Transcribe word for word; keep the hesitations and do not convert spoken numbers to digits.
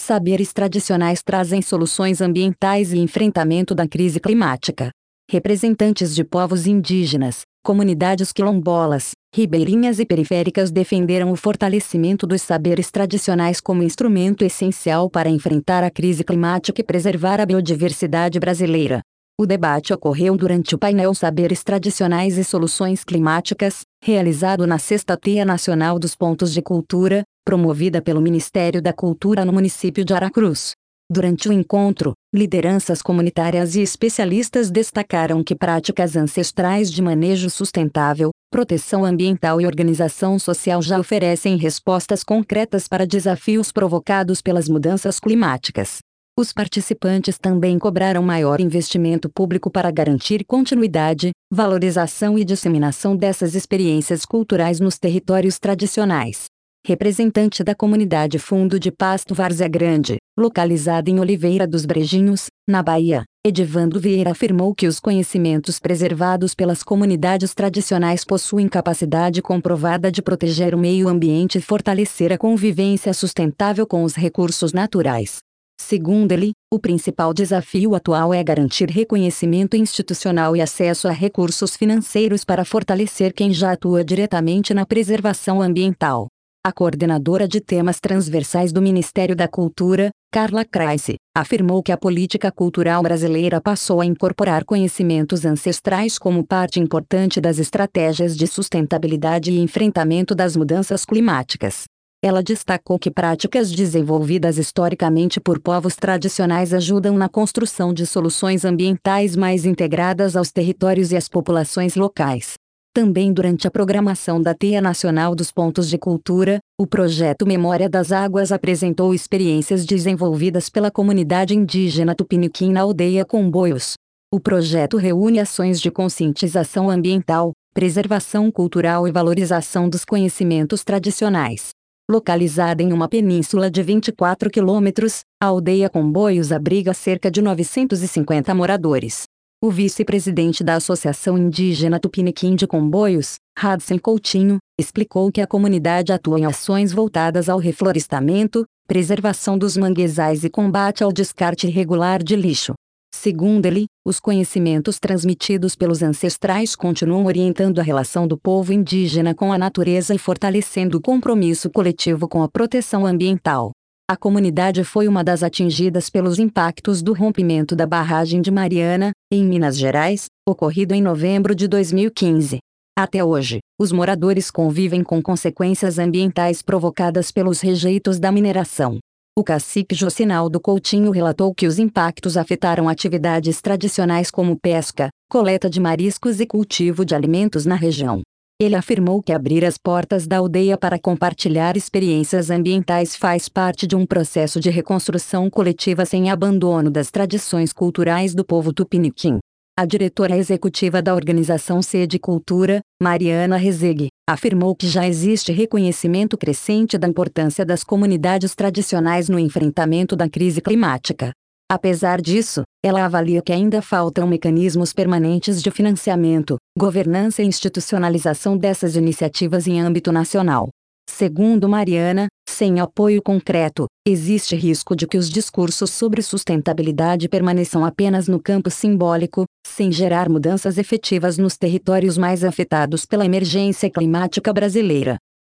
saberes tradicionais trazem soluções ambientais e enfrentamento da crise climática. Representantes de povos indígenas, comunidades quilombolas, ribeirinhas e periféricas defenderam o fortalecimento dos saberes tradicionais como instrumento essencial para enfrentar a crise climática e preservar a biodiversidade brasileira. O debate ocorreu durante o painel Saberes Tradicionais e Soluções Climáticas, realizado na sexta Teia Nacional dos Pontos de Cultura, promovida pelo Ministério da Cultura no município de Aracruz. Durante o encontro, lideranças comunitárias e especialistas destacaram que práticas ancestrais de manejo sustentável, proteção ambiental e organização social já oferecem respostas concretas para desafios provocados pelas mudanças climáticas. Os participantes também cobraram maior investimento público para garantir continuidade, valorização e disseminação dessas experiências culturais nos territórios tradicionais. Representante da comunidade Fundo de Pasto Várzea Grande, localizada em Oliveira dos Brejinhos, na Bahia, Edivando Vieira afirmou que os conhecimentos preservados pelas comunidades tradicionais possuem capacidade comprovada de proteger o meio ambiente e fortalecer a convivência sustentável com os recursos naturais. Segundo ele, o principal desafio atual é garantir reconhecimento institucional e acesso a recursos financeiros para fortalecer quem já atua diretamente na preservação ambiental. A coordenadora de temas transversais do Ministério da Cultura, Carla Kreise, afirmou que a política cultural brasileira passou a incorporar conhecimentos ancestrais como parte importante das estratégias de sustentabilidade e enfrentamento das mudanças climáticas. Ela destacou que práticas desenvolvidas historicamente por povos tradicionais ajudam na construção de soluções ambientais mais integradas aos territórios e às populações locais. Também durante a programação da Teia Nacional dos Pontos de Cultura, o projeto Memória das Águas apresentou experiências desenvolvidas pela comunidade indígena Tupiniquim na aldeia Comboios. O projeto reúne ações de conscientização ambiental, preservação cultural e valorização dos conhecimentos tradicionais. Localizada em uma península de vinte e quatro quilômetros, a aldeia Comboios abriga cerca de novecentos e cinquenta moradores. O vice-presidente da Associação Indígena Tupiniquim de Comboios, Radsen Coutinho, explicou que a comunidade atua em ações voltadas ao reflorestamento, preservação dos manguezais e combate ao descarte irregular de lixo. Segundo ele, os conhecimentos transmitidos pelos ancestrais continuam orientando a relação do povo indígena com a natureza e fortalecendo o compromisso coletivo com a proteção ambiental. A comunidade foi uma das atingidas pelos impactos do rompimento da barragem de Mariana, em Minas Gerais, ocorrido em novembro de dois mil e quinze. Até hoje, os moradores convivem com consequências ambientais provocadas pelos rejeitos da mineração. O cacique Jocinaldo Coutinho relatou que os impactos afetaram atividades tradicionais como pesca, coleta de mariscos e cultivo de alimentos na região. Ele afirmou que abrir as portas da aldeia para compartilhar experiências ambientais faz parte de um processo de reconstrução coletiva sem abandono das tradições culturais do povo tupiniquim. A diretora executiva da organização Sede Cultura, Mariana Rezegue, afirmou que já existe reconhecimento crescente da importância das comunidades tradicionais no enfrentamento da crise climática. Apesar disso, ela avalia que ainda faltam mecanismos permanentes de financiamento, governança e institucionalização dessas iniciativas em âmbito nacional. Segundo Mariana, sem apoio concreto, existe risco de que os discursos sobre sustentabilidade permaneçam apenas no campo simbólico, sem gerar mudanças efetivas nos territórios mais afetados pela emergência climática brasileira.